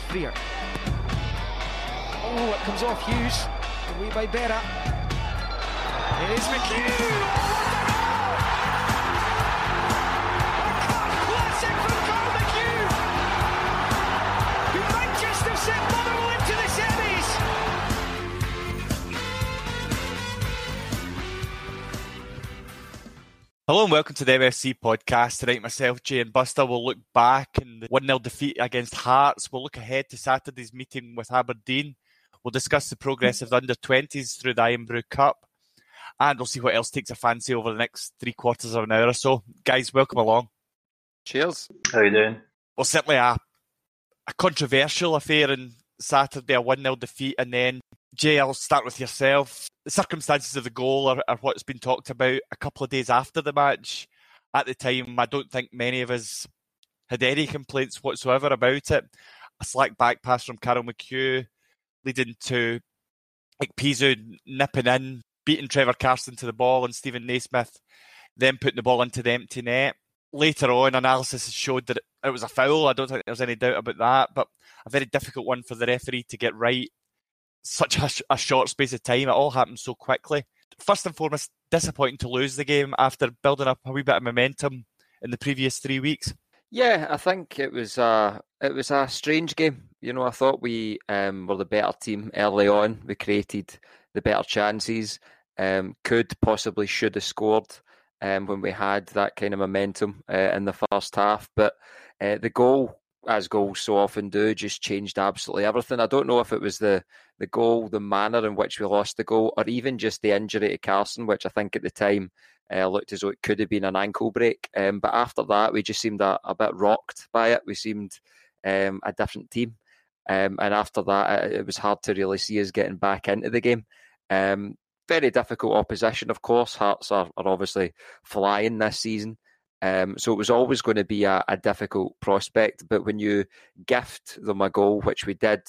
Freer. Oh, it comes off Hughes. Away by Berra. Here's McHugh. Classic from Carl McHugh, who might just have sent Motherwell into the semis. Hello and welcome to the MFC podcast. Tonight myself, Jay and Buster will look back in the 1-0 defeat against Hearts. We'll look ahead to Saturday's meeting with Aberdeen. We'll discuss the progress of the under-20s through the Irn-Bru Cup. And we'll see what else takes a fancy over the next 3/4 of an hour or so. Guys, welcome along. Cheers. How you doing? Well, certainly a controversial affair on Saturday, a 1-0 defeat. And then, Jay, I'll start with yourself. The circumstances of the goal are what's been talked about a couple of days after the match. At the time, I don't think many of us had any complaints whatsoever about it. A slack back pass from Carol McHugh, leading to Ekpizu nipping in, beating Trevor Carson to the ball, and Stephen Naismith then putting the ball into the empty net. Later on, analysis has showed that it was a foul. I don't think there's any doubt about that, but a very difficult one for the referee to get right. Such a short space of time. It all happened so quickly. First and foremost, disappointing to lose the game after building up a wee bit of momentum in the previous 3 weeks. Yeah, I think it was a strange game. You know, I thought we were the better team early on. We created the better chances. Should have scored when we had that kind of momentum in the first half. But the goal, as goals so often do, just changed absolutely everything. I don't know if it was the goal, the manner in which we lost the goal, or even just the injury to Carson, which I think at the time looked as though it could have been an ankle break. But after that, we just seemed a bit rocked by it. We seemed a different team. And after that, it was hard to really see us getting back into the game. Very difficult opposition, of course. Hearts are obviously flying this season. So it was always going to be a difficult prospect. But when you gift them a goal, which we did,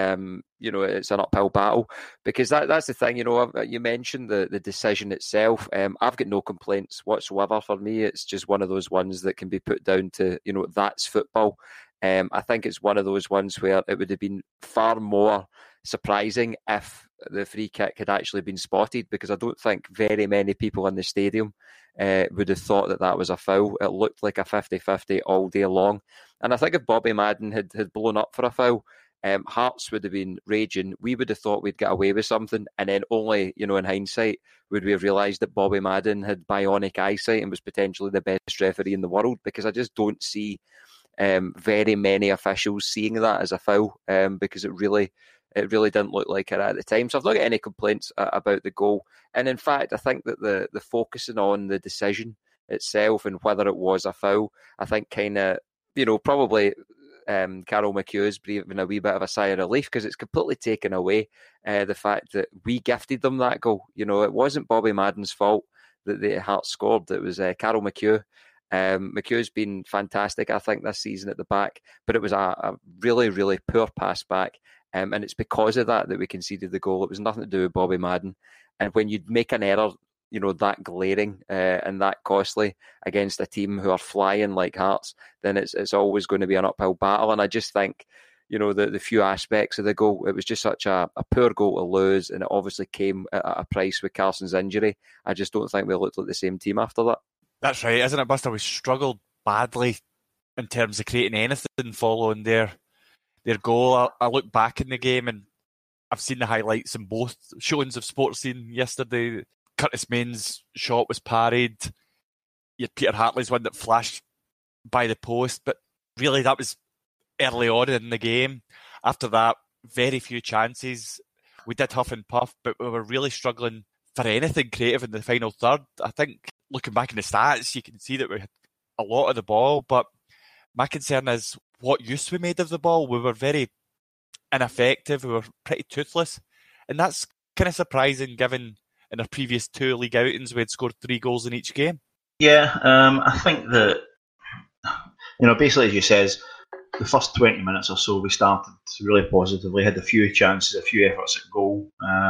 it's an uphill battle. Because that's the thing, you mentioned the decision itself. I've got no complaints whatsoever. For me, it's just one of those ones that can be put down to, that's football. I think it's one of those ones where it would have been far more surprising if the free kick had actually been spotted, because I don't think very many people in the stadium would have thought that was a foul. It looked like a 50-50 all day long. And I think if Bobby Madden had blown up for a foul, Hearts would have been raging. We would have thought we'd get away with something, and then only, in hindsight, would we have realised that Bobby Madden had bionic eyesight and was potentially the best referee in the world, because I just don't see very many officials seeing that as a foul, because it really didn't look like it at the time. So I've not got any complaints about the goal. And in fact, I think that the focusing on the decision itself and whether it was a foul, I think kind of, probably Carol McHugh's breathing a wee bit of a sigh of relief, because it's completely taken away the fact that we gifted them that goal. It wasn't Bobby Madden's fault that the Hearts scored. It was Carol McHugh. McHugh's been fantastic, I think, this season at the back, but it was a really, really poor pass back. And it's because of that we conceded the goal. It was nothing to do with Bobby Madden. And when you make an error, that glaring and that costly against a team who are flying like Hearts, then it's always going to be an uphill battle. And I just think, the few aspects of the goal, it was just such a poor goal to lose, and it obviously came at a price with Carson's injury. I just don't think we looked like the same team after that. That's right, isn't it, Buster? We struggled badly in terms of creating anything following their goal. I look back in the game and I've seen the highlights in both showings of Sportscene yesterday. Curtis Main's shot was parried. You had Peter Hartley's one that flashed by the post, but really that was early on in the game. After that, very few chances. We did huff and puff, but we were really struggling for anything creative in the final third. I think looking back in the stats, you can see that we had a lot of the ball, but my concern is what use we made of the ball. We were very ineffective. We were pretty toothless. And that's kind of surprising given in our previous 2 league outings we had scored 3 goals in each game. Yeah, I think that, basically as you says, the first 20 minutes or so we started really positively, had a few chances, a few efforts at goal.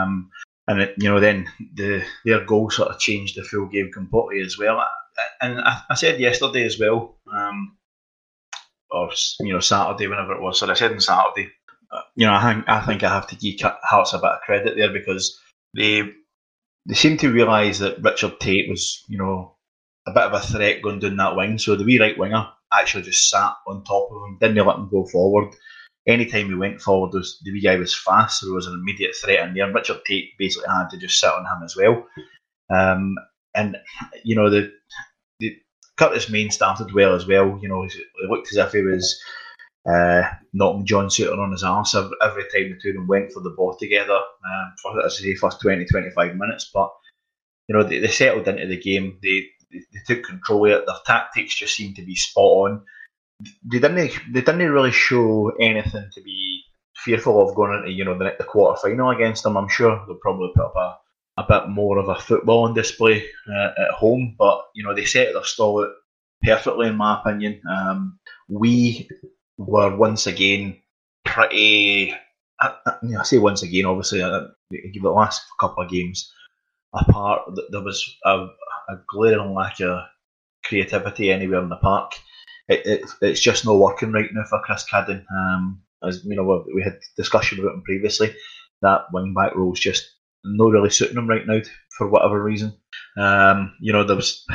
And then their goal sort of changed the full game completely as well. And I said yesterday as well, or Saturday, whenever it was. So I said on Saturday, I think I have to give Hearts a bit of credit there, because they seem to realise that Richard Tate was, a bit of a threat going down that wing. So the wee right winger actually just sat on top of him, didn't let him go forward. Anytime he went forward, the wee guy was fast, so there was an immediate threat in there. And Richard Tate basically had to just sit on him as well. And the Curtis Main started well as well. He looked as if he was knocking John Suter on his arse every time the two of them went for the ball together for, as I say, first 20-25 minutes. But they settled into the game. They took control of it. Their tactics just seemed to be spot on. They didn't really show anything to be fearful of going into the quarter final against them. I'm sure they'll probably put up a bit more of a football on display at home, but they set their stall out perfectly, in my opinion. We were once again pretty. I say once again, obviously, the last couple of games apart, there was a glaring lack of creativity anywhere in the park. It's just not working right now for Chris Cadden. As we had discussion about him previously, that wing back role is just not really suiting him right now for whatever reason. There was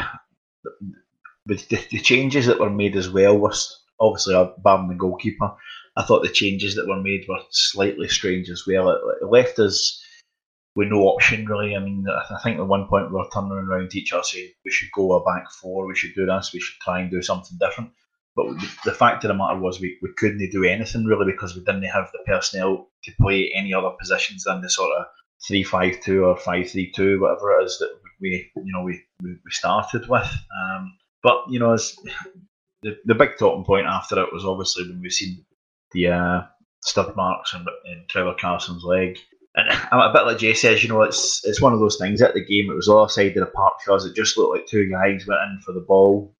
the changes that were made as well was obviously barring the goalkeeper. I thought the changes that were made were slightly strange as well. It left us with no option really. I mean, I think at one point we were turning around to each other saying we should go a back four, we should do this, we should try and do something different. But the fact of the matter was we couldn't do anything really, because we didn't have the personnel to play any other positions than the sort of 3-5-2 or 5-3-2, whatever it is that we started with. But as the big talking point after it was obviously when we've seen the stud marks in Trevor Carson's leg. And a bit like Jay says, it's one of those things. At the game, it was the other side of the park for us. It just looked like two guys went in for the ball.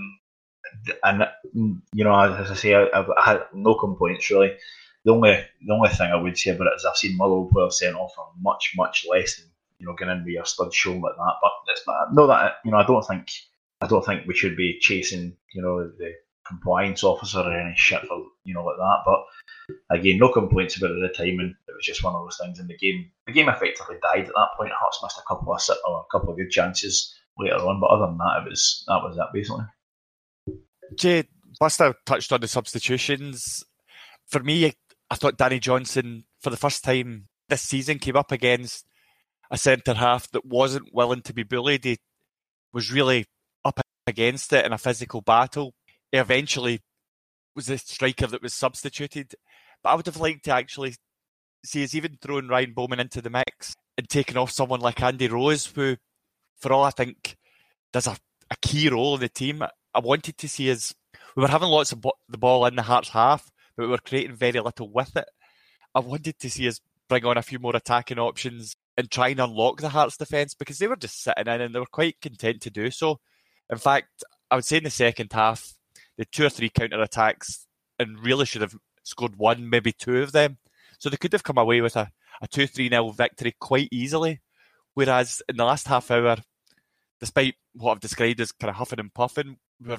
And as I say, I had no complaints really. The only thing I would say about it is I've seen Motherwell players sent off for much, much less than getting in with your stud show like that. But it's not that I don't think we should be chasing the compliance officer or any shit for like that. But again, no complaints about it at the time, and it was just one of those things. And the game effectively died at that point. Hearts missed a couple of good chances later on, but other than that, that was it basically. Jay, Buster touched on the substitutions. For me, I thought Danny Johnson, for the first time this season, came up against a centre-half that wasn't willing to be bullied. He was really up against it in a physical battle. He eventually was the striker that was substituted. But I would have liked to actually see us even throwing Ryan Bowman into the mix and taking off someone like Andy Rose, who, for all I think, does a key role in the team. I wanted to see us. We were having lots of the ball in the Hearts half, but we were creating very little with it. I wanted to see us bring on a few more attacking options and try and unlock the Hearts defence, because they were just sitting in and they were quite content to do so. In fact, I would say in the second half, they had 2 or 3 counter-attacks and really should have scored 1, maybe 2 of them. So they could have come away with a 2-3-0 victory quite easily. Whereas in the last half hour, despite what I've described as kind of huffing and puffing, we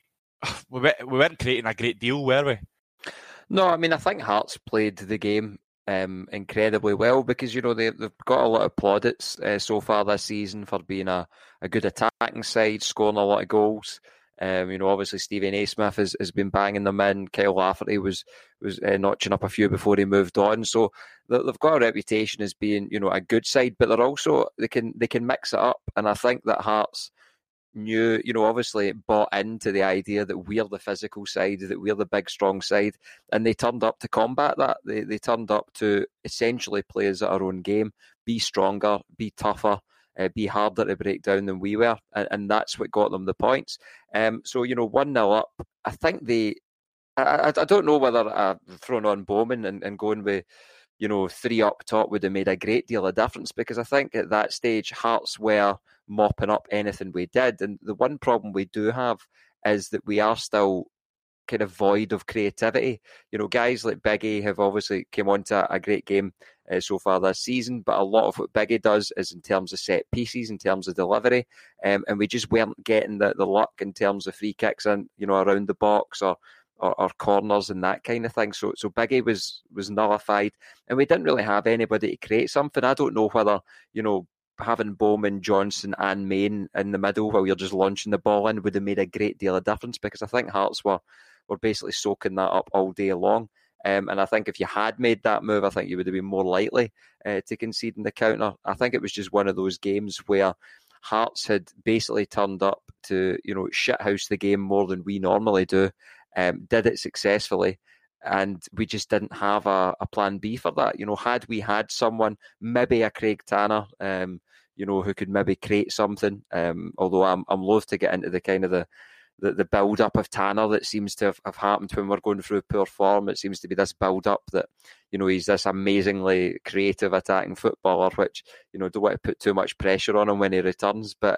weren't creating a great deal, were we? No, I mean, I think Hearts played the game incredibly well, because they've got a lot of plaudits so far this season for being a good attacking side, scoring a lot of goals. Obviously Stephen A. Smith has been banging them in. Kyle Lafferty was notching up a few before he moved on. So they've got a reputation as being a good side, but they're also they can mix it up. And I think that Hearts knew, obviously bought into the idea that we're the physical side, that we're the big strong side, and they turned up to combat that. They turned up to essentially play as our own game, be stronger, be tougher, be harder to break down than we were, and that's what got them the points. So 1-0 up, I think I don't know whether throwing on Bowman and going with 3 up top would have made a great deal of difference, because I think at that stage Hearts were mopping up anything we did, and the one problem we do have is that we are still kind of void of creativity. Guys like Biggie have obviously came on to a great game so far this season, but a lot of what Biggie does is in terms of set pieces, in terms of delivery, and we just weren't getting the luck in terms of free kicks and around the box or or corners and that kind of thing. So Biggie was nullified, and we didn't really have anybody to create something. I don't know whether, having Bowman, Johnson and Main in the middle while you're just launching the ball in would have made a great deal of difference, because I think Hearts were basically soaking that up all day long. And I think if you had made that move, I think you would have been more likely to concede in the counter. I think it was just one of those games where Hearts had basically turned up to, shithouse the game more than we normally do, did it successfully, and we just didn't have a plan B for that. Had we had someone, maybe a Craig Tanner, who could maybe create something, although I'm loath to get into the kind of the build-up of Tanner that seems to have happened when we're going through poor form. It seems to be this build-up that, he's this amazingly creative attacking footballer, which, don't want to put too much pressure on him when he returns. But,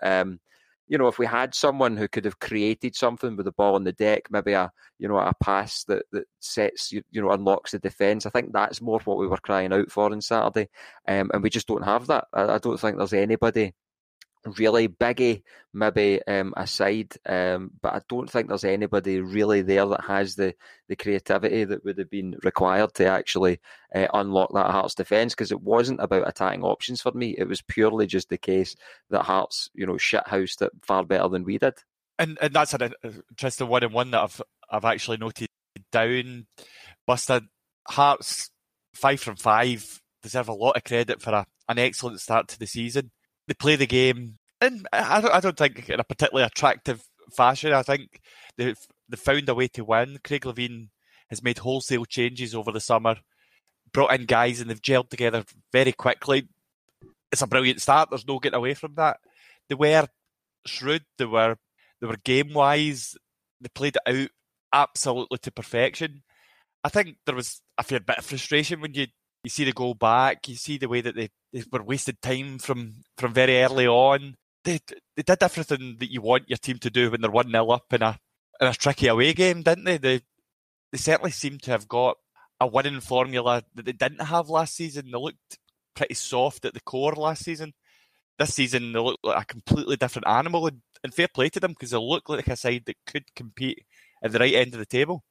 if we had someone who could have created something with the ball on the deck, maybe a pass that sets, unlocks the defence, I think that's more what we were crying out for on Saturday. And we just don't have that. I don't think there's anybody really, Biggie maybe aside, but I don't think there's anybody really there that has the creativity that would have been required to actually unlock that Hearts defence, because it wasn't about attacking options for me. It was purely just the case that Hearts, shithoused it far better than we did. And that's an interesting 1-on-1 that I've actually noted down. Buster, Hearts 5 from 5 deserve a lot of credit for an excellent start to the season. They play the game, and I don't think in a particularly attractive fashion. I think they found a way to win. Craig Levein has made wholesale changes over the summer, brought in guys, and they've gelled together very quickly. It's a brilliant start. There's no getting away from that. They were shrewd. They were game-wise. They played it out absolutely to perfection. I think there was a fair bit of frustration when you see the goal back. You see the way that they were wasted time from very early on. They did everything that you want your team to do when they're 1-0 up in a tricky away game, didn't they? They certainly seem to have got a winning formula that they didn't have last season. They looked pretty soft at the core last season. This season, they look like a completely different animal, and fair play to them, because they look like a side that could compete at the right end of the table.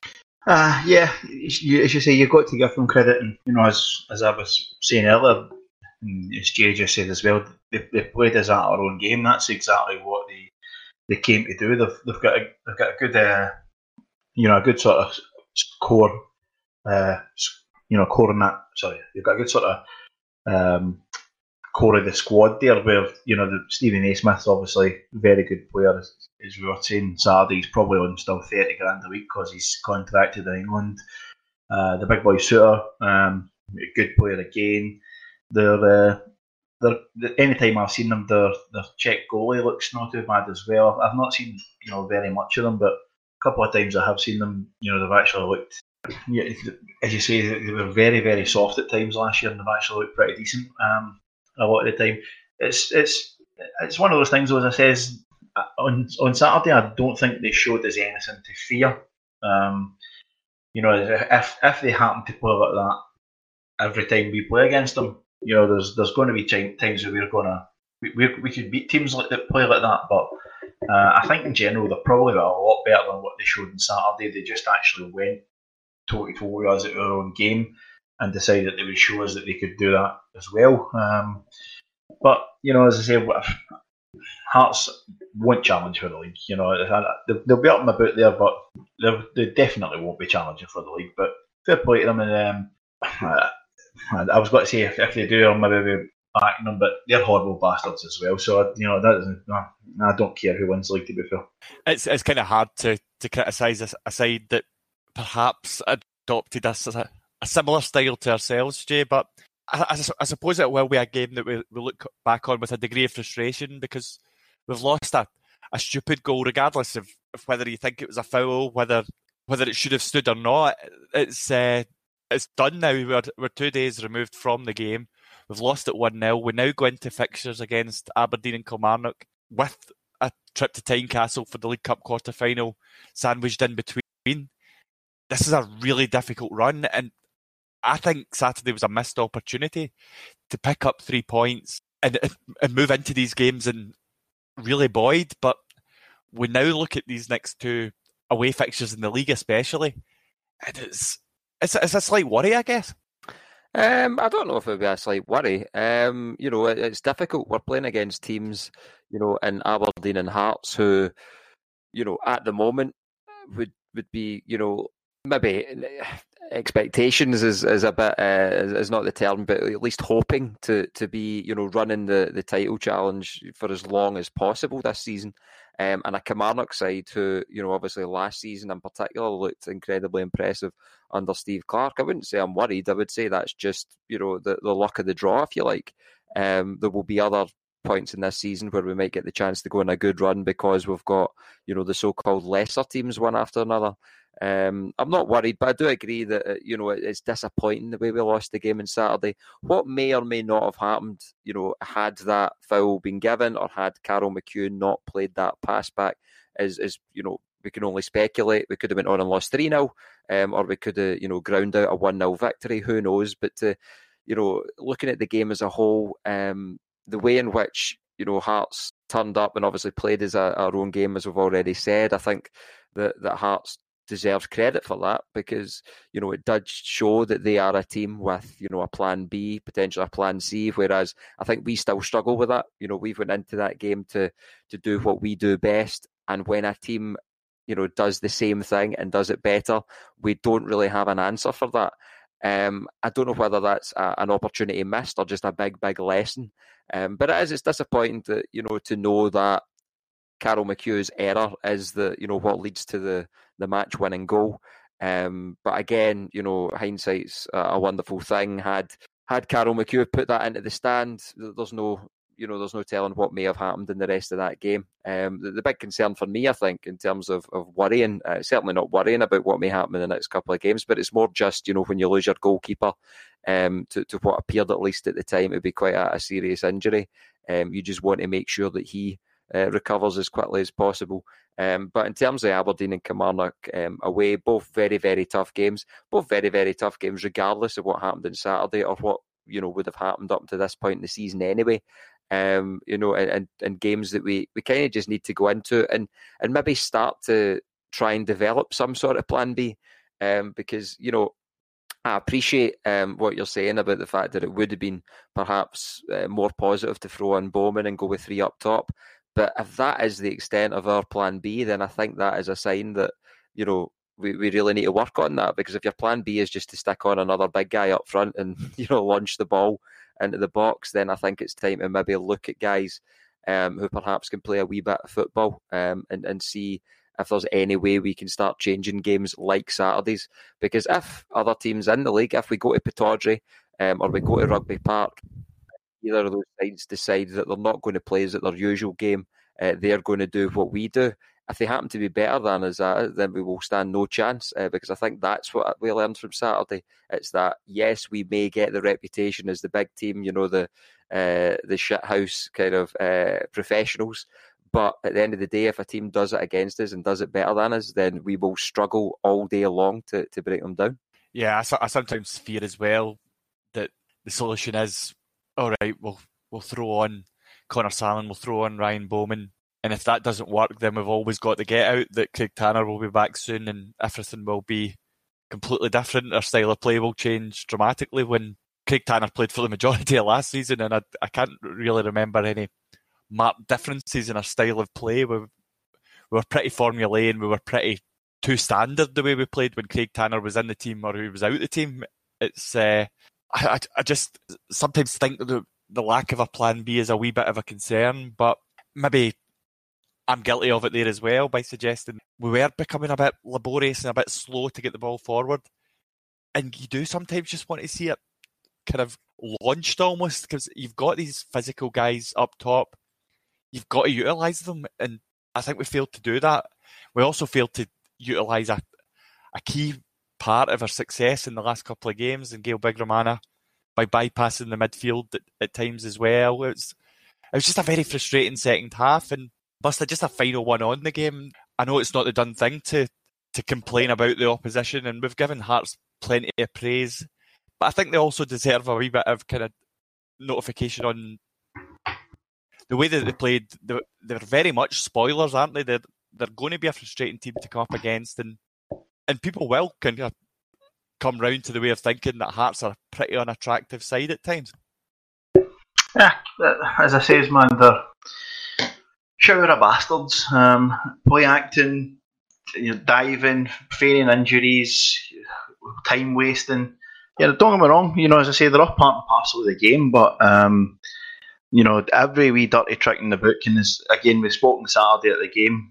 Yeah, as you say, you've got to give them credit, and as I was saying earlier, and as Jay just said as well, they played us at our own game. That's exactly what they came to do. They've got a good a good sort of core core in that. Sorry, they've got a good sort of core of the squad there, where Stephen Naismith, obviously very good player, as we were saying Saturday. He's probably on still 30 grand a week because he's contracted in England. The big boy Suter, a good player again. They're anytime I've seen them, their Czech goalie looks not too bad as well. I've not seen very much of them, but a couple of times I have seen them. They've actually looked. As you say, they were very, very soft at times last year, and they've actually looked pretty decent a lot of the time. It's one of those things, though, as I says, on Saturday, I don't think they showed us anything to fear. If they happen to play like that every time we play against them, there's going to be times where we could beat teams that play like that. But I think in general they're probably a lot better than what they showed on Saturday. They just actually went toe-to-toe with us at our own game and decided that they would show us that they could do that as well. But as I say, Hearts won't challenge for the league. They'll be up and about there, but they definitely won't be challenging for the league. But fair play to them, and I was going to say if they do, I'll maybe be backing them, but they're horrible bastards as well. So I don't care who wins the league, to be fair. It's kind of hard to criticise a side that perhaps adopted a similar style to ourselves, Jay, but I suppose it will be a game that we look back on with a degree of frustration, because we've lost a stupid goal, regardless of whether you think it was a foul, whether it should have stood or not. It's done now. We're 2 days removed from the game. We've lost it 1-0. We now go into fixtures against Aberdeen and Kilmarnock with a trip to Tynecastle for the League Cup quarter-final sandwiched in between. This is a really difficult run, and I think Saturday was a missed opportunity to pick up 3 points and move into these games and really buoyed. But we now look at these next two away fixtures in the league especially. And it's a slight worry, I guess. I don't know if it would be a slight worry. It's difficult. We're playing against teams, in Aberdeen and Hearts who, at the moment would be, maybe expectations is a bit is not the term, but at least hoping to be running the title challenge for as long as possible this season. And a Kilmarnock side who, obviously last season in particular looked incredibly impressive under Steve Clarke. I wouldn't say I'm worried. I would say that's just, the luck of the draw, if you like. There will be other points in this season where we might get the chance to go on a good run because we've got, the so-called lesser teams one after another. I'm not worried, but I do agree that it's disappointing the way we lost the game on Saturday. What may or may not have happened, had that foul been given or had Carol McHugh not played that pass back, is we can only speculate. We could have went on and lost 3-0, or we could have ground out a 1-0 victory. Who knows? But looking at the game as a whole, the way in which Hearts turned up and obviously played as our own game, as we've already said, I think that Hearts deserves credit for that because it does show that they are a team with a plan B, potentially a plan C, whereas I think we still struggle with that. We've went into that game to do what we do best, and when a team does the same thing and does it better, we don't really have an answer for that. I don't know whether that's an opportunity missed or just a big lesson, but it's disappointing that to know that Carol McHugh's error is what leads to the match-winning goal. But again, hindsight's a wonderful thing. Had Carol McHugh put that into the stand, there's no telling what may have happened in the rest of that game. The big concern for me, I think, in terms of worrying, certainly not worrying about what may happen in the next couple of games, but it's more just, when you lose your goalkeeper to what appeared, at least at the time, to be quite a serious injury. You just want to make sure that he recovers as quickly as possible. But in terms of Aberdeen and Kilmarnock away, both very, very tough games. Both very, very tough games, regardless of what happened on Saturday or what would have happened up to this point in the season anyway. And games that we kind of just need to go into and maybe start to try and develop some sort of plan B. Because I appreciate what you're saying about the fact that it would have been perhaps more positive to throw in Bowman and go with 3 up top. But if that is the extent of our plan B, then I think that is a sign that, we really need to work on that. Because if your plan B is just to stick on another big guy up front and, launch the ball into the box, then I think it's time to maybe look at guys who perhaps can play a wee bit of football and see if there's any way we can start changing games like Saturdays. Because if other teams in the league, if we go to Pittodrie or we go to Rugby Park, either of those sides decide that they're not going to play as at their usual game, they're going to do what we do. If they happen to be better than us, then we will stand no chance, because I think that's what we learned from Saturday. It's that, yes, we may get the reputation as the big team, the shithouse kind of professionals, but at the end of the day, if a team does it against us and does it better than us, then we will struggle all day long to break them down. Yeah, I sometimes fear as well that the solution is, all right, we'll throw on Connor Sallin, we'll throw on Ryan Bowman, and if that doesn't work, then we've always got to get out that Craig Tanner will be back soon and everything will be completely different. Our style of play will change dramatically. When Craig Tanner played for the majority of last season, and I can't really remember any marked differences in our style of play. We were pretty formulaic, we were pretty too standard the way we played when Craig Tanner was in the team or he was out the team. It's I just sometimes think that the lack of a plan B is a wee bit of a concern, but maybe I'm guilty of it there as well by suggesting we were becoming a bit laborious and a bit slow to get the ball forward. And you do sometimes just want to see it kind of launched almost, because you've got these physical guys up top. You've got to utilise them, and I think we failed to do that. We also failed to utilise a key part of our success in the last couple of games in Gail Bigramana by bypassing the midfield at times as well. It was just a very frustrating second half, and Buster, just a final one on the game. I know it's not the done thing to complain about the opposition, and we've given Hearts plenty of praise, but I think they also deserve a wee bit of kind of notification on the way that they played. They're very much spoilers, aren't they? they're going to be a frustrating team to come up against, and people will kind of come round to the way of thinking that Hearts are a pretty unattractive side at times. Yeah, as I say, man, they're shower of bastards. Play acting, diving, feigning injuries, time wasting. Yeah, don't get me wrong. As I say, they're all part and parcel of the game. But every wee dirty trick in the book. And again, we spoke on Saturday at the game.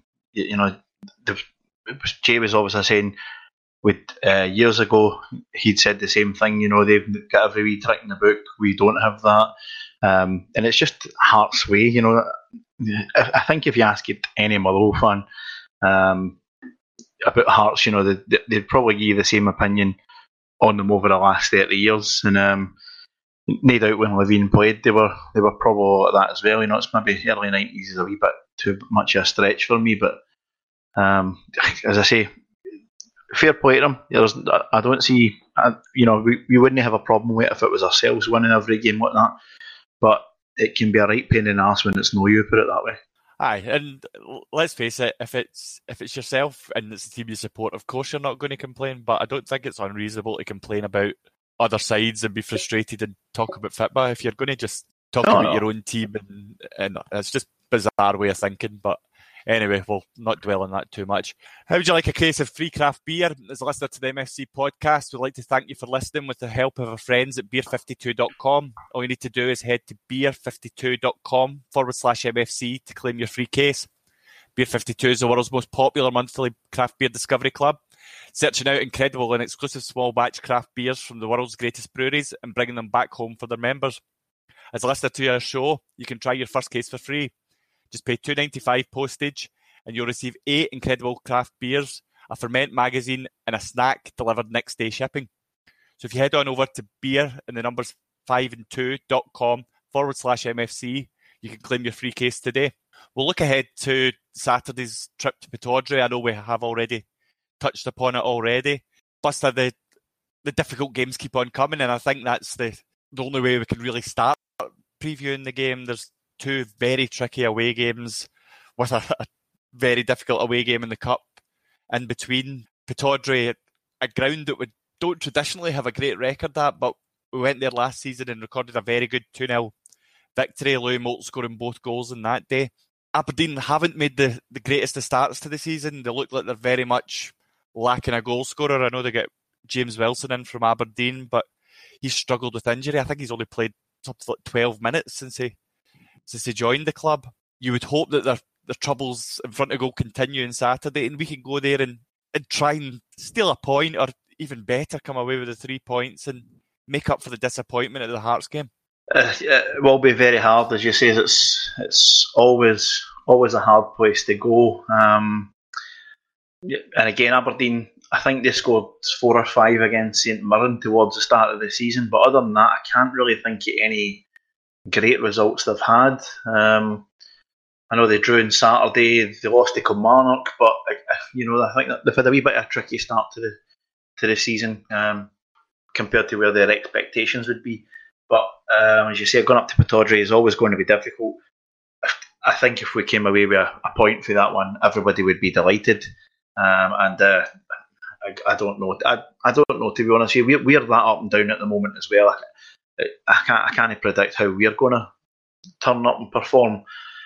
Jay was obviously saying, years ago, he'd said the same thing. They've got every wee trick in the book. We don't have that, and it's just Hearts' way. I think if you ask any Motherwell fan about Hearts, they'd probably give you the same opinion on them over the last 30 years. And no doubt when Levine played, they were probably like that as well. It's maybe early 90s is a wee bit too much of a stretch for me, but as I say, fair play to them. I don't see, we wouldn't have a problem with it if it was ourselves winning every game like that, but it can be a right pain in the arse when it's no you, put it that way. Aye, and let's face it, if it's yourself and it's the team you support, of course you're not going to complain, but I don't think it's unreasonable to complain about other sides and be frustrated and talk about football. If you're going to just talk about your own team, and it's just a bizarre way of thinking, but anyway, we'll not dwell on that too much. How would you like a case of free craft beer? As a listener to the MFC podcast, we'd like to thank you for listening with the help of our friends at beer52.com. All you need to do is head to beer52.com/MFC to claim your free case. Beer 52 is the world's most popular monthly craft beer discovery club, searching out incredible and exclusive small batch craft beers from the world's greatest breweries and bringing them back home for their members. As a listener to our show, you can try your first case for free. Just pay $2.95 postage and you'll receive 8 incredible craft beers, a ferment magazine and a snack delivered next day shipping. So if you head on over to beer and the numbers 5and2.com/MFC, you can claim your free case today. We'll look ahead to Saturday's trip to Pittodrie. I know we have already touched upon it already. Plus the difficult games keep on coming, and I think that's the only way we can really start previewing the game. There's 2 very tricky away games with a very difficult away game in the Cup in between. Pittodrie, a ground that we don't traditionally have a great record at, but we went there last season and recorded a very good 2-0 victory. Louis Moult scoring both goals in that day. Aberdeen haven't made the greatest of starts to the season. They look like they're very much lacking a goal scorer. I know they get James Wilson in from Aberdeen, but he's struggled with injury. I think he's only played something like 12 minutes since he joined the club. You would hope that their troubles in front of goal continue on Saturday, and we can go there and try and steal a point, or even better, come away with the 3 points and make up for the disappointment of the Hearts game. It will be very hard, as you say. It's always a hard place to go. And again, Aberdeen, I think they scored 4 or 5 against St Mirren towards the start of the season, but other than that, I can't really think of any great results they've had. I know they drew on Saturday, they lost to Kilmarnock, but I think that they've had a wee bit of a tricky start to the season compared to where their expectations would be. But as you say, going up to Pittodrie is always going to be difficult. I think if we came away with a point for that one, everybody would be delighted. I don't know. I don't know, to be honest with you. We're that up and down at the moment as well. I can't predict how we're going to turn up and perform.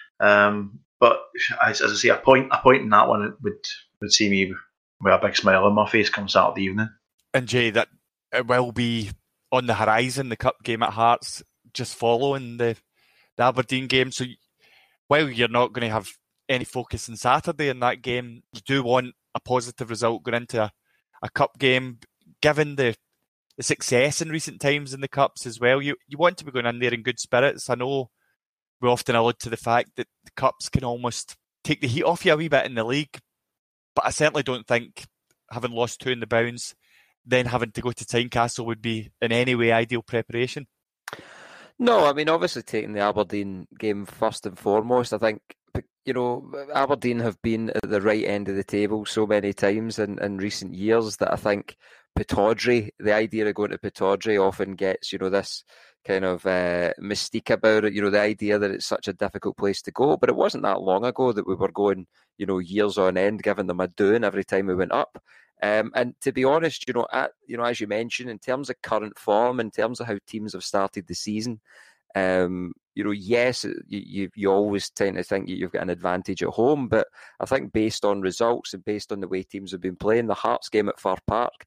But as I say, a point in that one would see me with a big smile on my face come Saturday evening. And Jay, that it will be on the horizon, the Cup game at Hearts, just following the Aberdeen game. So while you're not going to have any focus on Saturday in that game, you do want a positive result going into a Cup game, given the success in recent times in the Cups as well. You want to be going in there in good spirits. I know we often allude to the fact that the Cups can almost take the heat off you a wee bit in the league, but I certainly don't think having lost 2 in the bounce, then having to go to Tynecastle would be in any way ideal preparation. No, I mean, obviously taking the Aberdeen game first and foremost. I think, Aberdeen have been at the right end of the table so many times in recent years that I think Pittodrie, the idea of going to Pittodrie often gets, this kind of mystique about it, the idea that it's such a difficult place to go. But it wasn't that long ago that we were going, years on end, giving them a doing every time we went up. And to be honest, as you mentioned, in terms of current form, in terms of how teams have started the season, yes, you always tend to think you've got an advantage at home, but I think based on results and based on the way teams have been playing, the Hearts game at Fir Park,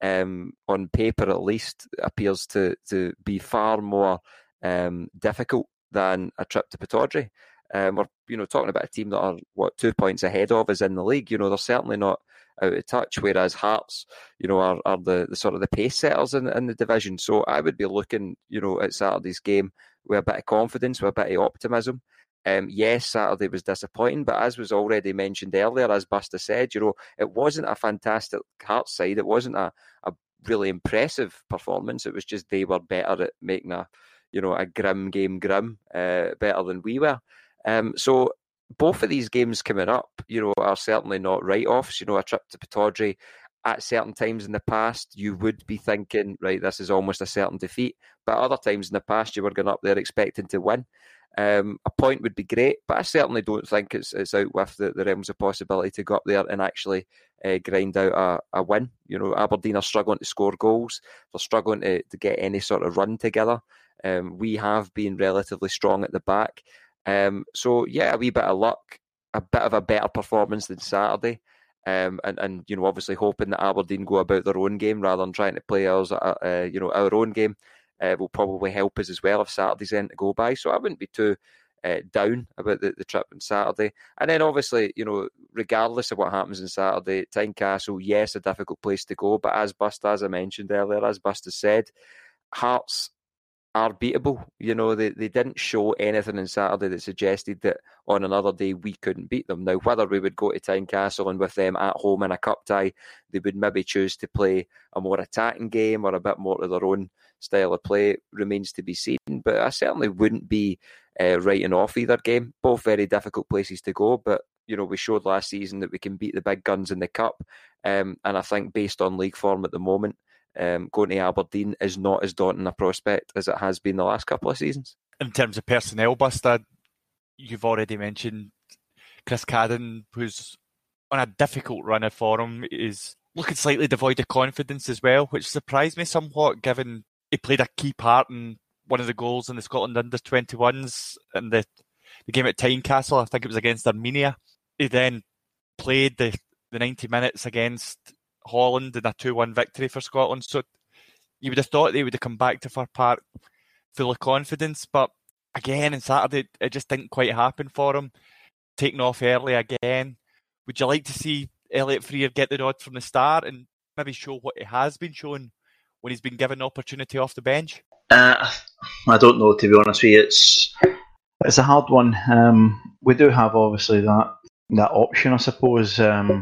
on paper at least, appears to be far more difficult than a trip to Pittodrie. We're talking about a team that are 2 points ahead of us in the league. They're certainly not out of touch, whereas Hearts, are the sort of the pace setters in the division. So I would be looking, at Saturday's game with a bit of confidence, with a bit of optimism. Yes, Saturday was disappointing, but as was already mentioned earlier, as Buster said, it wasn't a fantastic Hearts side. It wasn't a really impressive performance. It was just they were better at making a grim game grim, better than we were. So both of these games coming up, are certainly not write-offs. A trip to Pittodrie at certain times in the past, you would be thinking, right, this is almost a certain defeat. But other times in the past, you were going up there expecting to win. A point would be great, but I certainly don't think it's out with the realms of possibility to go up there and actually grind out a win. Aberdeen are struggling to score goals. They're struggling to get any sort of run together. We have been relatively strong at the back. So, yeah, a wee bit of luck, a bit of a better performance than Saturday. And obviously hoping that Aberdeen go about their own game rather than trying to play ours, our own game. Will probably help us as well if Saturday's end to go by. So I wouldn't be too down about the trip on Saturday. And then obviously, regardless of what happens on Saturday, Tynecastle, yes, a difficult place to go. But as I mentioned earlier, as Buster said, Hearts are beatable. They didn't show anything on Saturday that suggested that on another day we couldn't beat them. Now, whether we would go to Tynecastle and with them at home in a cup tie, they would maybe choose to play a more attacking game or a bit more to their own style of play remains to be seen. But I certainly wouldn't be writing off either game. Both very difficult places to go, but we showed last season that we can beat the big guns in the cup. And I think based on league form at the moment, going to Aberdeen is not as daunting a prospect as it has been the last couple of seasons. In terms of personnel, Buster, you've already mentioned Chris Cadden, who's on a difficult run of form, is looking slightly devoid of confidence as well, which surprised me somewhat given he played a key part in one of the goals in the Scotland under-21s in the game at Tynecastle. I think it was against Armenia. He then played the 90 minutes against Holland in a 2-1 victory for Scotland. So you would have thought they would have come back to Fir Park full of confidence. But again, on Saturday, it just didn't quite happen for him. Taken off early again. Would you like to see Elliot Frear get the nod from the start and maybe show what he has been showing when he's been given opportunity off the bench? I don't know, to be honest with you. It's a hard one. We do have obviously that option, I suppose.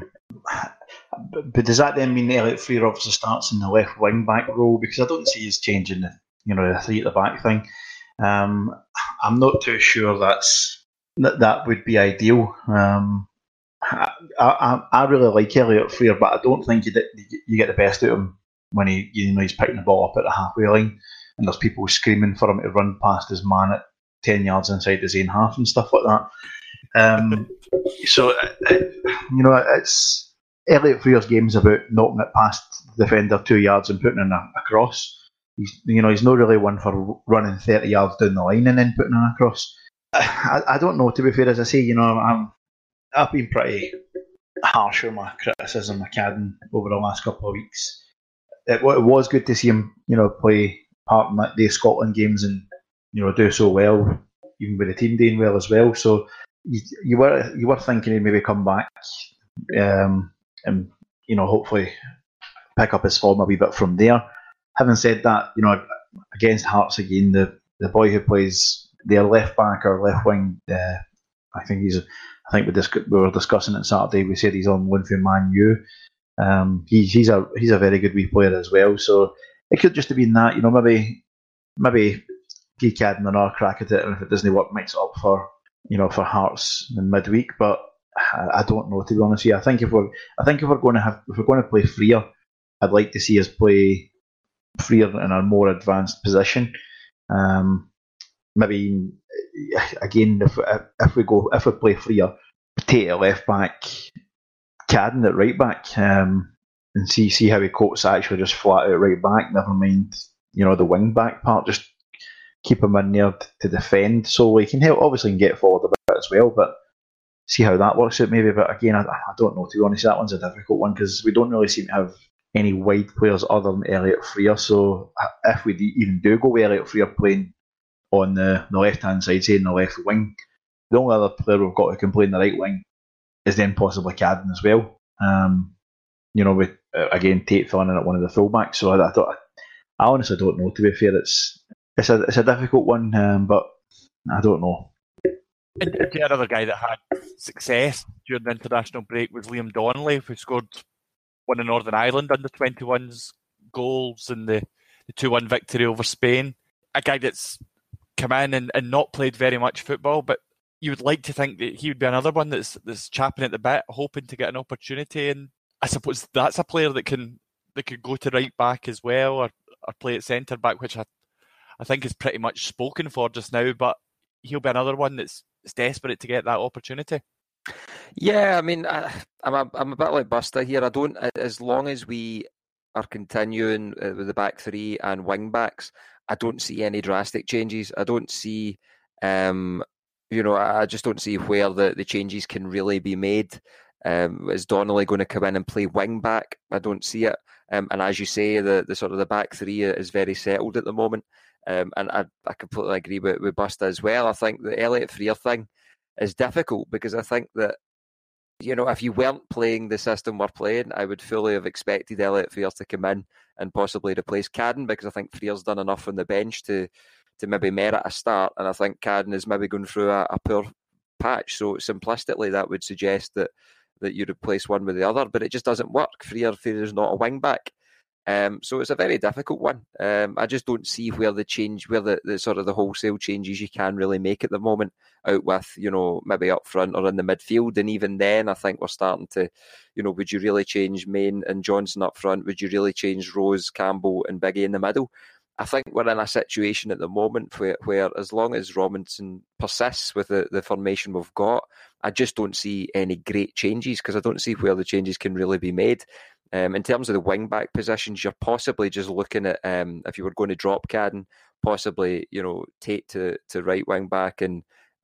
But does that then mean Elliot Frear obviously starts in the left wing back role? Because I don't see us changing the three at the back thing. I'm not too sure that would be ideal. I really like Elliot Frear, but I don't think you get the best out of him when he's picking the ball up at the halfway line and there's people screaming for him to run past his man at 10 yards inside his own half and stuff like that. So it's Elliot Frear's game's about knocking it past the defender 2 yards and putting in a cross. He's not really one for running 30 yards down the line and then putting in a cross. I don't know, to be fair, as I say, I've been pretty harsh on my criticism of Cadden over the last couple of weeks. It was good to see him, play part in the Scotland games and, do so well, even with the team doing well as well. So you were thinking he'd maybe come back and, hopefully pick up his form a wee bit from there. Having said that, against Hearts again, the boy who plays their left back or left wing, I think we were discussing it Saturday. We said he's on loan from Man U. He's a very good wee player as well. So it could just have been that, maybe give Cadden another crack at it, and if it doesn't work, mix it up for Hearts in midweek. But I don't know, to be honest with you. I think if we're going to play Frear, I'd like to see us play Frear in a more advanced position. Maybe again, if we play Freer, Tate at left back, Cadden at right back, and see how he copes actually just flat out right back. Never mind, the wing back part. Just keep him in there to defend, so he can help. Obviously, can get forward a bit as well, but see how that works out maybe. But again, I don't know, to be honest. That one's a difficult one because we don't really seem to have any wide players other than Elliot Freer. So if we even do go with Elliot Freer playing on the left hand side, say in the left wing, the only other player we've got who can play in the right wing is then possibly Cadden as well. With again Tate filling in at one of the fullbacks. So I honestly don't know. To be fair, it's a difficult one, but I don't know. And the other guy that had success during the international break was Liam Donnelly, who scored one of Northern Ireland under-21's goals in the 2-1 victory over Spain. A guy that's come in and not played very much football, but you would like to think that he would be another one that's chapping at the bit, hoping to get an opportunity. And I suppose that's a player that could go to right back as well, or play at centre back, which I think is pretty much spoken for just now. But he'll be another one that's desperate to get that opportunity. Yeah, I mean, I'm a bit like Buster here. I don't, as long as we are continuing with the back three and wing backs, I don't see any drastic changes. I don't see, I just don't see where the changes can really be made. Is Donnelly going to come in and play wing back? I don't see it. And as you say, the sort of the back three is very settled at the moment. And I completely agree with Buster as well. I think the Elliot Freer thing is difficult because I think that, if you weren't playing the system we're playing, I would fully have expected Elliot Freer to come in and possibly replace Cadden, because I think Freer's done enough on the bench to maybe merit a start, and I think Cadden is maybe going through a poor patch. So simplistically, that would suggest that you replace one with the other, but it just doesn't work. Freer's not a wing back. So it's a very difficult one. I just don't see where the sort of the wholesale changes you can really make at the moment, out with, maybe up front or in the midfield. And even then, I think we're starting to, would you really change Main and Johnson up front? Would you really change Rose, Campbell and Biggie in the middle? I think we're in a situation at the moment where as long as Robinson persists with the formation we've got, I just don't see any great changes, because I don't see where the changes can really be made. In terms of the wing-back positions, you're possibly just looking at, if you were going to drop Cadden, possibly, Tate to right wing-back and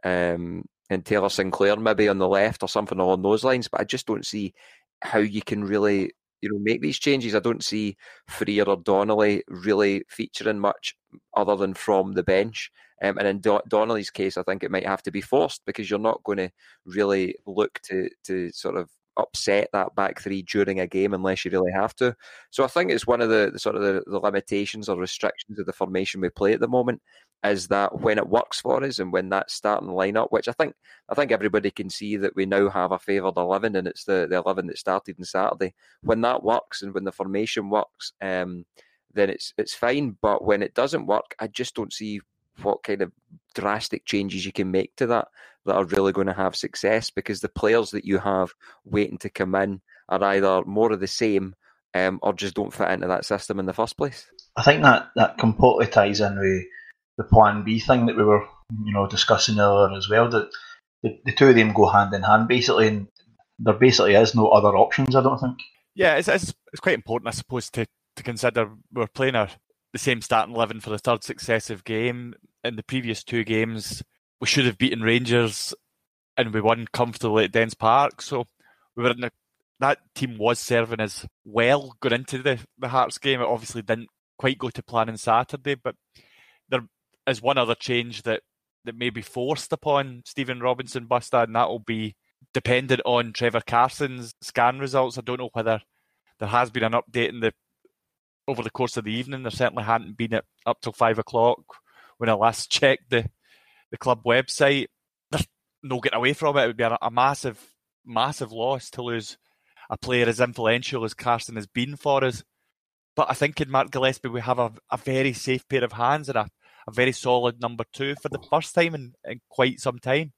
Taylor Sinclair maybe on the left or something along those lines. But I just don't see how you can really, make these changes. I don't see Freer or Donnelly really featuring much other than from the bench. And in Donnelly's case, I think it might have to be forced, because you're not going to really look to sort of upset that back three during a game unless you really have to. So I think it's one of the sort of the limitations or restrictions of the formation we play at the moment, is that when it works for us and when that's starting to line up, which I think everybody can see that we now have a favoured 11, and it's the 11 that started on Saturday. When that works and when the formation works, then it's fine. But when it doesn't work, I just don't see what kind of drastic changes you can make to that are really going to have success, because the players that you have waiting to come in are either more of the same or just don't fit into that system in the first place. I think that completely ties in with the plan B thing that we were discussing earlier as well, that the two of them go hand in hand basically, and there basically is no other options, I don't think. Yeah, it's quite important, I suppose, to consider we're playing the same starting 11 for the third successive game. In the previous two games, we should have beaten Rangers and we won comfortably at Dens Park. So we were that team was serving as well going into the Hearts game. It obviously didn't quite go to plan on Saturday, but there is one other change that may be forced upon Stephen Robinson, Buster, and that will be dependent on Trevor Carson's scan results. I don't know whether there has been an update over the course of the evening. There certainly hadn't been it up till 5 o'clock when I last checked the club website. There's no getting away from it. It would be a massive, massive loss to lose a player as influential as Carson has been for us. But I think in Mark Gillespie we have a very safe pair of hands and a very solid number two for the first time in quite some time.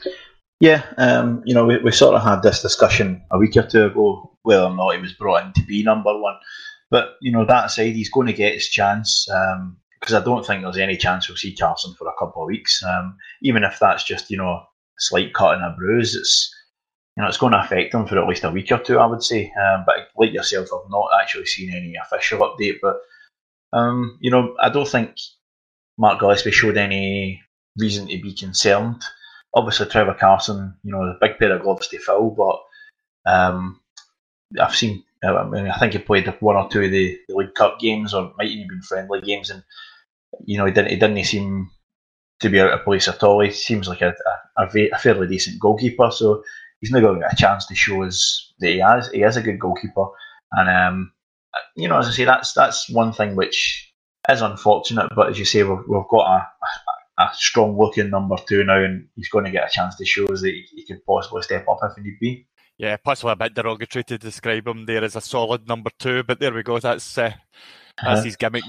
Yeah, we sort of had this discussion a week or two ago whether or not he was brought in to be number one. But, that aside, he's going to get his chance. because I don't think there's any chance we'll see Carson for a couple of weeks. Even if that's just a slight cut and a bruise, it's going to affect him for at least a week or two, I would say. But like yourself, I've not actually seen any official update. But I don't think Mark Gillespie showed any reason to be concerned. Obviously, Trevor Carson, a big pair of gloves to fill, but I've seen. I think he played one or two of the League Cup games, or might even been friendly games, and he didn't seem to be out of place at all. He seems like a fairly decent goalkeeper, so he's not going to get a chance to show us that he is a good goalkeeper. And as I say, that's one thing which is unfortunate. But as you say, we've got a strong looking number 2 now, and he's going to get a chance to show us that he could possibly step up if he need be. Yeah, possibly a bit derogatory to describe him there as a solid number 2, but there we go. That's his gimmick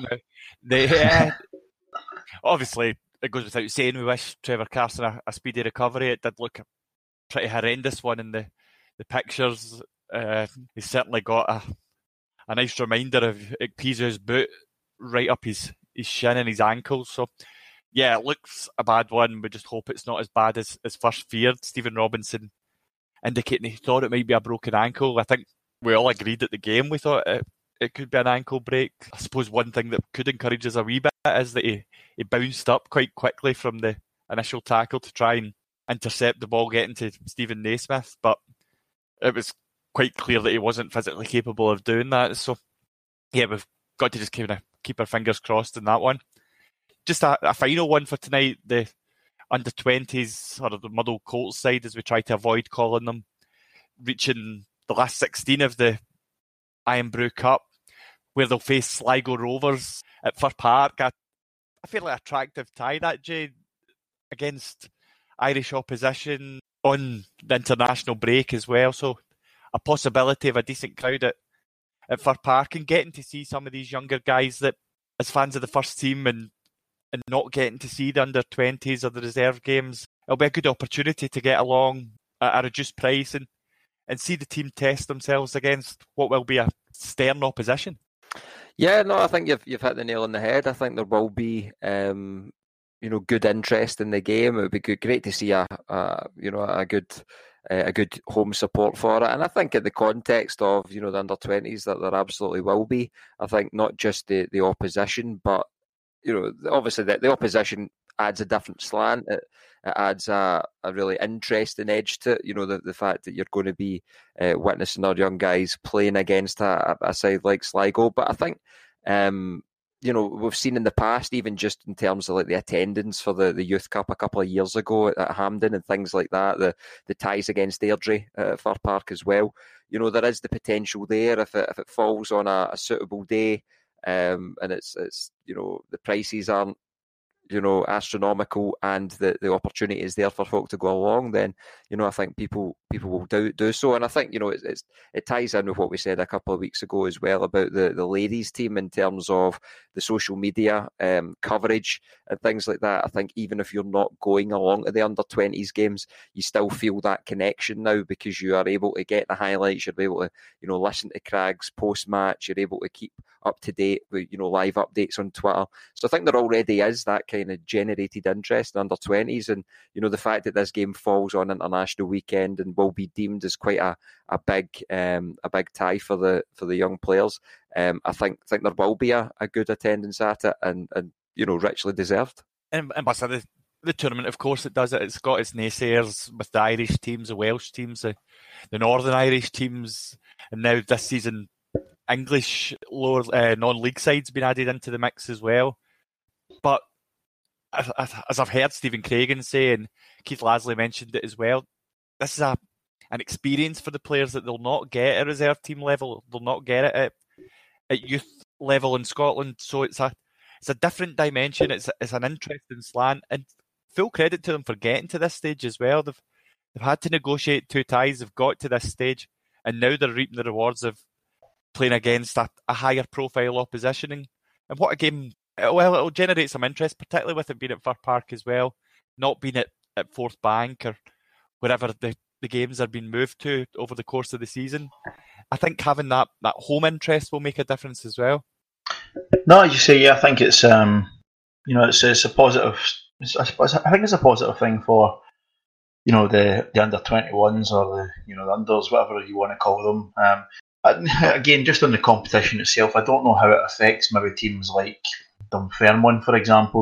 now. Obviously, it goes without saying we wish Trevor Carson a speedy recovery. It did look a pretty horrendous one in the pictures. He's certainly got a nice reminder of Ikpeazu's boot right up his shin and his ankles. So, yeah, it looks a bad one. We just hope it's not as bad as first feared. Stephen Robinson indicating he thought it might be a broken ankle. I think we all agreed at the game we thought it could be an ankle break. I suppose one thing that could encourage us a wee bit is that he bounced up quite quickly from the initial tackle to try and intercept the ball getting to Stephen Naismith, but it was quite clear that he wasn't physically capable of doing that. So, yeah, we've got to just kind of keep our fingers crossed in that one. Just a final one for tonight, the under-20s, or the Muddle Colts side, as we try to avoid calling them, reaching the last 16 of the Irn-Bru Cup, where they'll face Sligo Rovers at Fir Park. A fairly attractive tie, that, Jay, against Irish opposition on the international break as well. So a possibility of a decent crowd at Fir Park, and getting to see some of these younger guys that, as fans of the first team and not getting to see the under-20s or the reserve games, it'll be a good opportunity to get along at a reduced price and see the team test themselves against what will be a stern opposition. Yeah, no, I think you've hit the nail on the head. I think there will be good interest in the game. It would be great to see a good home support for it. And I think in the context of the under-20s, that there absolutely will be. I think not just the opposition, but obviously the opposition adds a different slant. It adds a really interesting edge to it. The fact that you're going to be witnessing our young guys playing against a side like Sligo. But I think, we've seen in the past, even just in terms of like the attendance for the Youth Cup a couple of years ago at Hampden and things like that, the ties against Airdrie at Fir Park as well. There is the potential there if it falls on a suitable day. And it's the prices aren't astronomical, and the opportunity is there for folk to go along, then I think people will do so. And I think it ties in with what we said a couple of weeks ago as well about the ladies team in terms of the social media coverage and things like that. I think even if you're not going along to the under-20s games, you still feel that connection now, because you are able to get the highlights, you're able to listen to Craig's post-match, you're able to keep up to date with live updates on Twitter. So I think there already is that kind of generated interest in under-20s, and the fact that this game falls on international weekend and will be deemed as quite a big tie for the young players. I think there will be a good attendance at it, and richly deserved. And by the tournament, of course, it's got its naysayers with the Irish teams, the Welsh teams, the Northern Irish teams, and now this season English lower non-league sides been added into the mix as well. But as I've heard Stephen Craigan say, and Keith Lasley mentioned it as well, this is an experience for the players that they'll not get at reserve team level. They'll not get it at youth level in Scotland. So it's a different dimension. It's an interesting slant, and full credit to them for getting to this stage as well. They've had to negotiate 2 ties. They've got to this stage, and now they're reaping the rewards of playing against a higher profile opposition. And what a game. Well, it'll generate some interest, particularly with it being at Fir Park as well, not being at Forth Bank or wherever the games are being moved to over the course of the season. I think having that home interest will make a difference as well. No, as you say, yeah, I think it's it's a positive. I think it's a positive thing for the under 21s or the unders, whatever you want to call them. Again, just on the competition itself, I don't know how it affects maybe teams like Dunfermline, for example.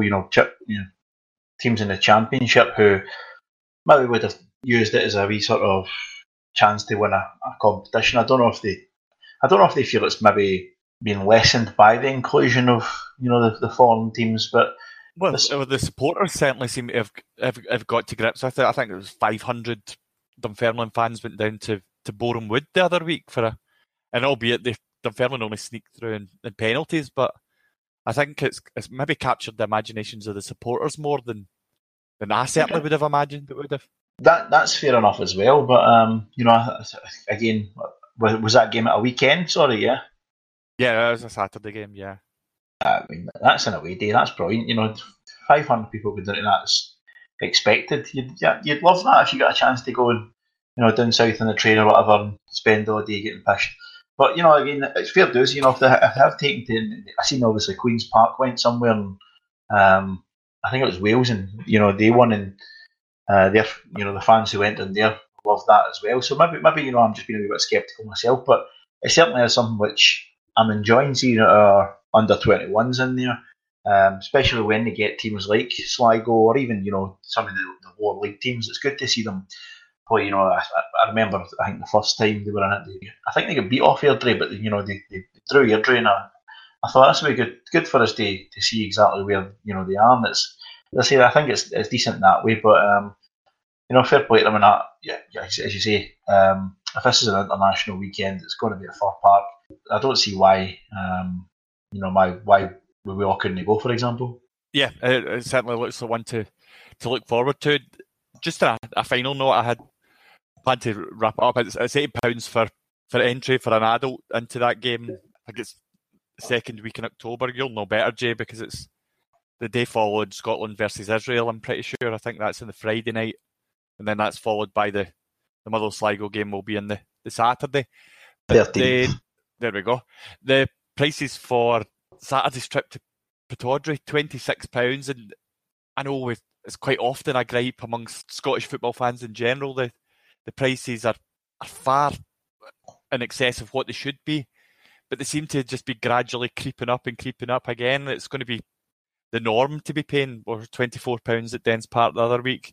Teams in the Championship who maybe would have used it as a wee sort of chance to win a competition. I don't know if they feel it's maybe being lessened by the inclusion of the foreign teams, but the supporters certainly seem to have got to grips with it. I think it was 500 Dunfermline fans went down to Boreham Wood the other week and albeit Dunfermline only sneaked through in penalties, but I think it's maybe captured the imaginations of the supporters more than I certainly would have imagined it would have. That's fair enough as well, but again, was that game at a weekend? Sorry, yeah. Yeah, it was a Saturday game. Yeah. I mean, that's an away day. That's brilliant. 500 people going into that's expected. You'd love that if you got a chance to go and down south on the train or whatever and spend all day getting pished. But again, it's fair dues. If they have taken to, I seen obviously Queen's Park went somewhere, and I think it was Wales, and they won, and the fans who went in there loved that as well. So maybe I'm just being a wee bit sceptical myself, but it certainly is something which I'm enjoying seeing our under 21s in there, especially when they get teams like Sligo or even some of the lower league teams. It's good to see them play. I remember I think the first time they were in it, I think they got beat off Airdrie, but they drew Airdrie, and I thought this would be good for us to see exactly where they are. And I think it's decent that way, but fair play to them. And that, as you say, if this is an international weekend, it's going to be at Fir Park. I don't see why why we all couldn't go, for example. Yeah, it certainly looks like one to look forward to. Just a final note, I had planned to wrap it up. It's £80 for entry for an adult into that game. I think it's the second week in October. You'll know better, Jay, because it's the day followed Scotland versus Israel, I'm pretty sure. I think that's on the Friday night. And then that's followed by the Motherwell Sligo game will be on the Saturday. 13th. There we go. The prices for Saturday's trip to Pittodrie, £26. And I know it's quite often a gripe amongst Scottish football fans in general. The prices are far in excess of what they should be. But they seem to just be gradually creeping up again. It's going to be the norm to be paying over £24 at Dens Park the other week,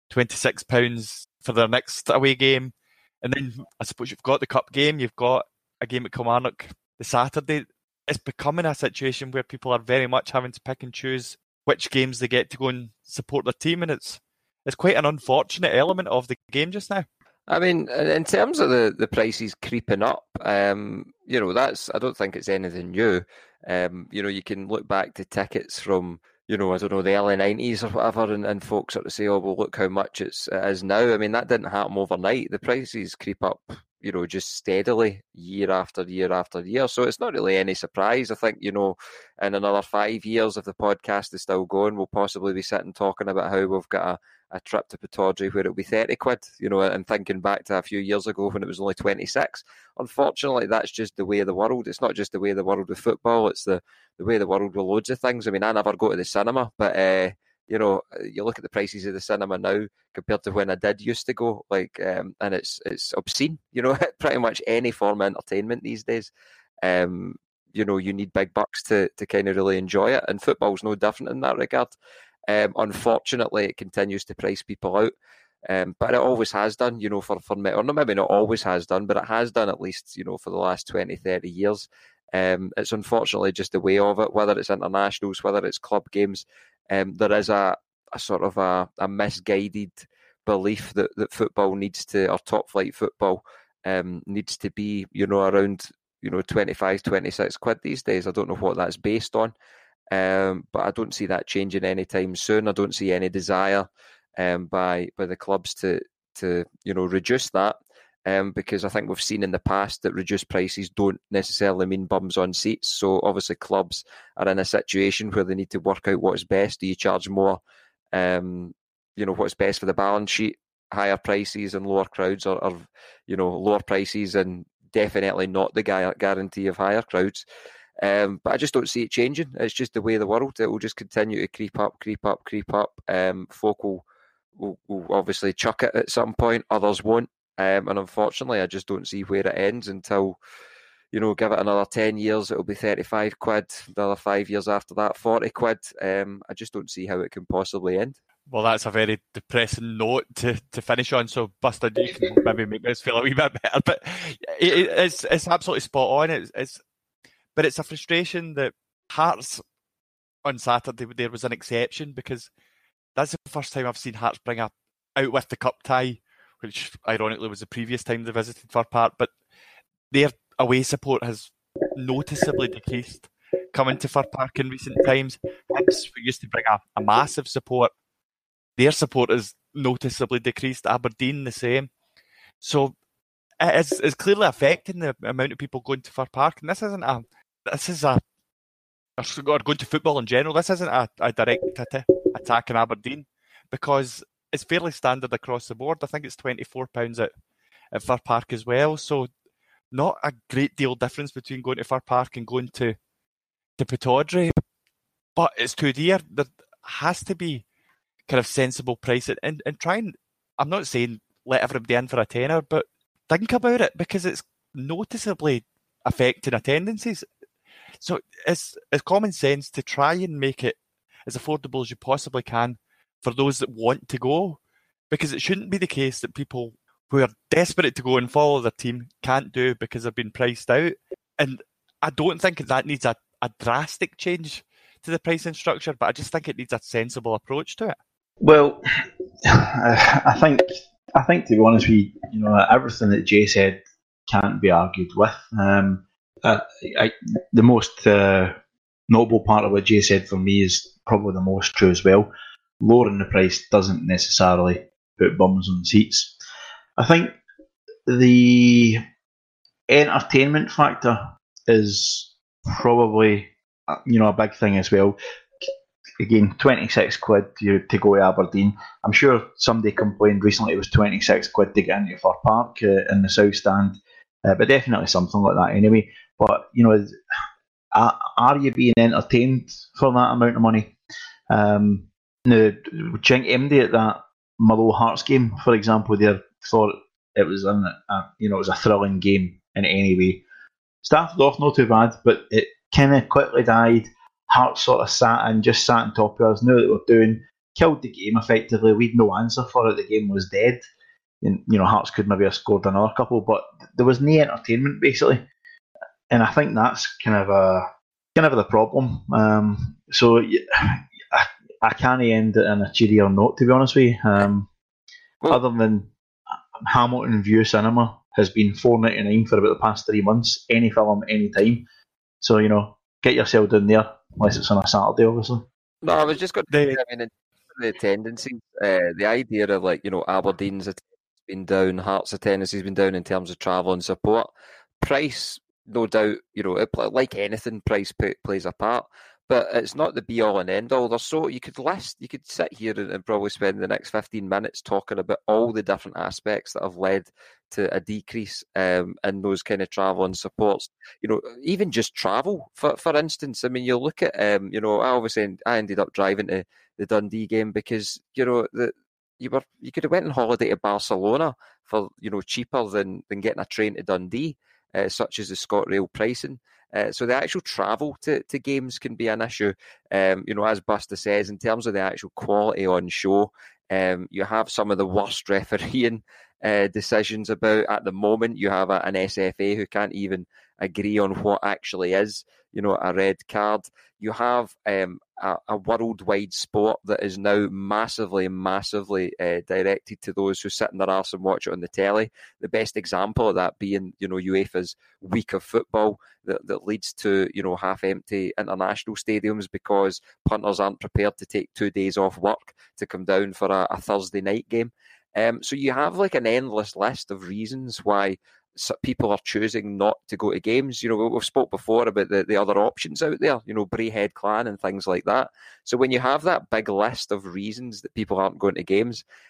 £26 for their next away game. And then I suppose you've got the cup game, you've got a game at Kilmarnock the Saturday. It's becoming a situation where people are very much having to pick and choose which games they get to go and support their team, and it's quite an unfortunate element of the game just now. I mean, in terms of the prices creeping up, I don't think it's anything new. You can look back to tickets from, I don't know, the early 90s or whatever, and folks sort of say, oh, well, look how much it is now. I mean, that didn't happen overnight. The prices creep up, just steadily year after year after year. So it's not really any surprise. I think, in another 5 years, if the podcast is still going, we'll possibly be sitting talking about how we've got a trip to Pittodrie where it'll be 30 quid, and thinking back to a few years ago when it was only 26. Unfortunately, that's just the way of the world. It's not just the way of the world with football, it's the way of the world with loads of things. I mean, I never go to the cinema, but, you look at the prices of the cinema now compared to when I did used to go, and it's obscene, pretty much any form of entertainment these days. You need big bucks to kind of really enjoy it, and football's no different in that regard. Unfortunately, it continues to price people out, but it always has done, for me, or maybe not always has done, but it has done at least, for the last 20, 30 years. It's unfortunately just the way of it, whether it's internationals, whether it's club games. There is a sort of a misguided belief that football needs to, or top flight football needs to be, around, 25, 26 quid these days. I don't know what that's based on. But I don't see that changing anytime soon. I don't see any desire by the clubs to reduce that, because I think we've seen in the past that reduced prices don't necessarily mean bums on seats. So obviously clubs are in a situation where they need to work out what is best. Do you charge more, what's best for the balance sheet, higher prices and lower crowds, or lower prices and definitely not the guarantee of higher crowds? But I just don't see it changing. It's just the way of the world. It will just continue to creep up. Folk will obviously chuck it at some point. Others won't. And unfortunately, I just don't see where it ends until, give it another 10 years, it'll be 35 quid. Another 5 years after that, 40 quid. I just don't see how it can possibly end. Well, that's a very depressing note to finish on. So, Buster, you can maybe make us feel a wee bit better. But it's absolutely spot on. But it's a frustration that Hearts on Saturday, there was an exception, because that's the first time I've seen Hearts bring up out with the cup tie, which ironically was the previous time they visited Fir Park. But their away support has noticeably decreased coming to Fir Park in recent times. Hibs, who used to bring a massive support, their support has noticeably decreased. Aberdeen, the same. So it's clearly affecting the amount of people going to Fir Park. And or going to football in general, this isn't a direct attack on Aberdeen, because it's fairly standard across the board. I think it's £24 at Fir Park as well. So not a great deal difference between going to Fir Park and going to Pittodrie. But it's too dear. There has to be kind of sensible pricing, and try and, I'm not saying let everybody in for a tenner, but think about it, because it's noticeably affecting attendances. So it's common sense to try and make it as affordable as you possibly can for those that want to go, because it shouldn't be the case that people who are desperate to go and follow their team can't do because they've been priced out. And I don't think that needs a drastic change to the pricing structure, but I just think it needs a sensible approach to it. Well, I think to be honest with you, everything that Jay said can't be argued with. The most notable part of what Jay said for me is probably the most true as well. Lowering the price doesn't necessarily put bums on seats. I think the entertainment factor is probably a big thing as well. Again, 26 quid to go to Aberdeen. I'm sure somebody complained recently it was 26 quid to get into Fir Park in the South Stand, but definitely something like that anyway. But, are you being entertained for that amount of money? Chink MD at that Motherwell Hearts game, for example, there thought it was it was a thrilling game in any way. Started off not too bad, but it kind of quickly died. Hearts sort of sat on top of us, knew what they were doing, killed the game effectively. We'd no answer for it. The game was dead. And, Hearts could maybe have scored another couple, but there was no entertainment basically. And I think that's kind of the problem. So I can't end it on a cheerier note, to be honest with you. Other than Hamilton View Cinema has been $4.99 for about the past 3 months. Any film, any time. So get yourself down there, unless it's on a Saturday, obviously. No, I was just going to say, the attendances, the idea of Aberdeen's attendance has been down, Hearts' attendance has been down in terms of travel and support. Price, no doubt, like anything, price plays a part, but it's not the be all and end all. You could sit here and probably spend the next 15 minutes talking about all the different aspects that have led to a decrease in those kind of travel and supports. Even just travel, for instance. I mean, you look at, I ended up driving to the Dundee game because, you could have went on holiday to Barcelona for, cheaper than getting a train to Dundee, such as the ScotRail pricing. So the actual travel to games can be an issue. As Buster says, in terms of the actual quality on show, you have some of the worst refereeing decisions about at the moment. You have an SFA who can't even agree on what actually is, a red card. You have a worldwide sport that is now massively directed to those who sit in their arse and watch it on the telly. The best example of that being, UEFA's week of football that leads to, half-empty international stadiums because punters aren't prepared to take 2 days off work to come down for a Thursday night game. So you have like an endless list of reasons why people are choosing not to go to games. We've spoke before about the other options out there, Braehead Clan and things like that. So when you have that big list of reasons that people aren't going to games,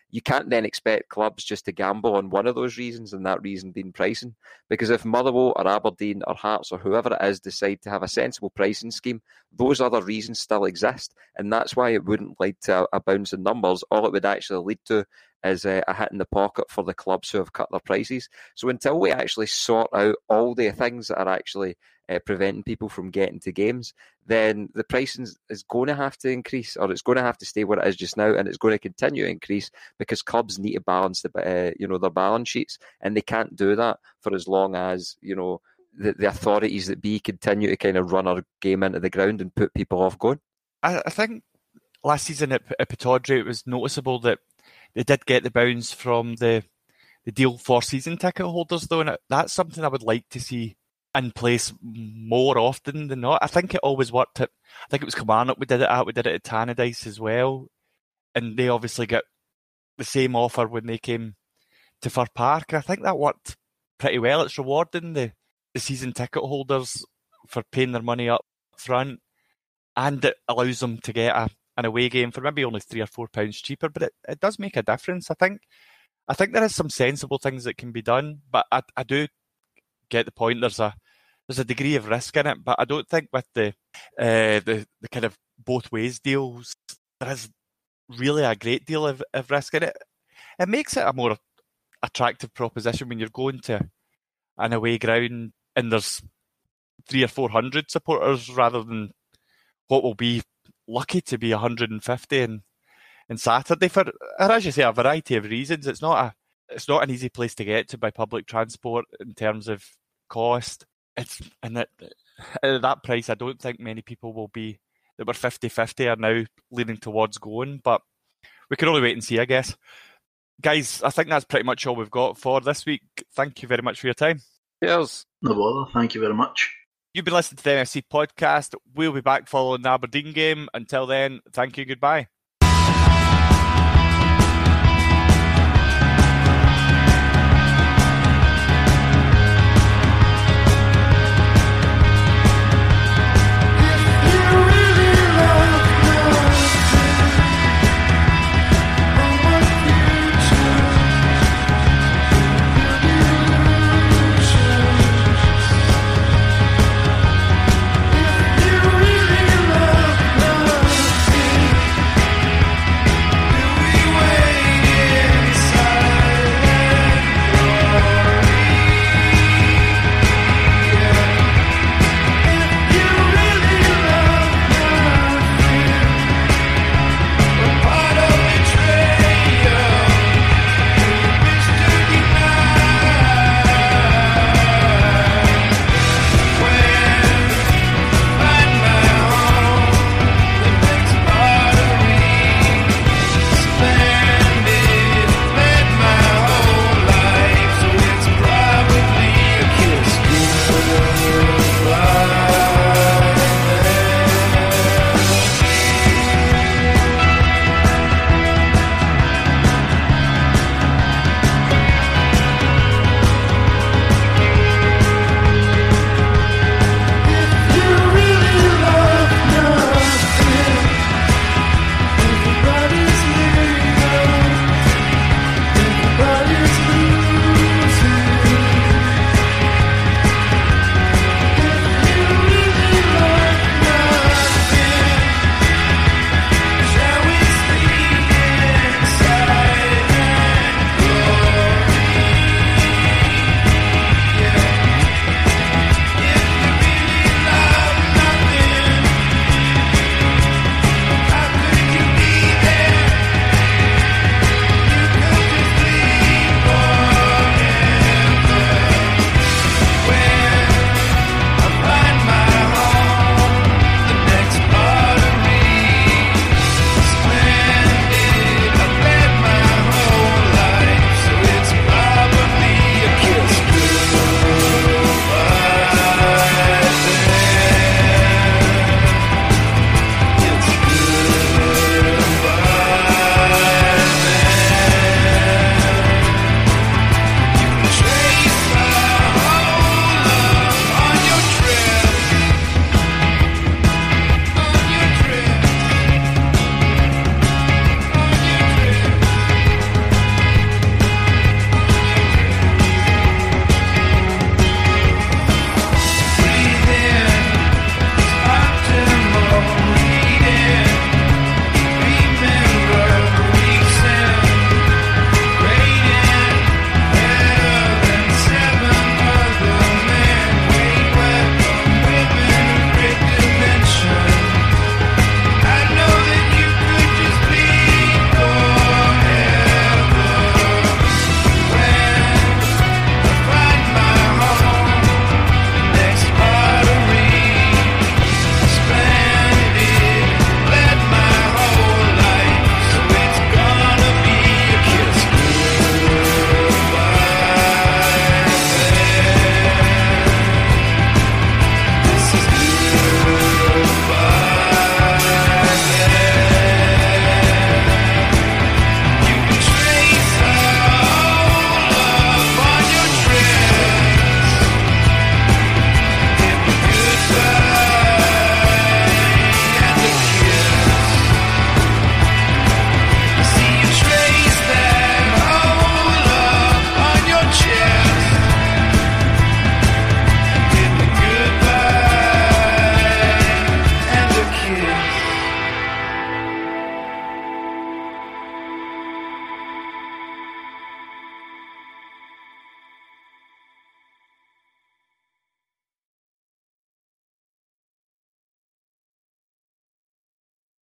you can't then expect clubs just to gamble on one of those reasons, and that reason being pricing. Because if Motherwell or Aberdeen or Hearts or whoever it is decide to have a sensible pricing scheme, those other reasons still exist, and that's why it wouldn't lead to a bounce in numbers. All it would actually lead to is a hit in the pocket for the clubs who have cut their prices. So until we actually sort out all the things that are actually preventing people from getting to games, then the pricing is going to have to increase, or it's going to have to stay where it is just now, and it's going to continue to increase because clubs need to balance their balance sheets, and they can't do that for as long as the authorities that be continue to kind of run our game into the ground and put people off going. I think last season at Pittodrie it was noticeable that they did get the bounce from the deal for season ticket holders, though, and that's something I would like to see in place more often than not. I think it always worked I think it was Kilmarnock we did it at Tannadice as well, and they obviously got the same offer when they came to Fir Park, and I think that worked pretty well. It's rewarding the season ticket holders for paying their money up front, and it allows them to get an away game for maybe only £3 or £4 cheaper, but it does make a difference. I think there is some sensible things that can be done, but I do get the point. There's a degree of risk in it, but I don't think with the kind of both ways deals there is really a great deal of risk in it. It makes it a more attractive proposition when you're going to an away ground and there's 300 or 400 supporters rather than what will be lucky to be 150 in Saturday for, as you say, a variety of reasons. It's not an easy place to get to by public transport in terms of cost. At that price, I don't think many people will be that were 50-50 are now leaning towards going, but we can only wait and see, I guess. Guys, I think that's pretty much all we've got for this week. Thank you very much for your time. Cheers. No bother. Thank you very much. You've been listening to the MFC podcast. We'll be back following the Aberdeen game. Until then, thank you, goodbye.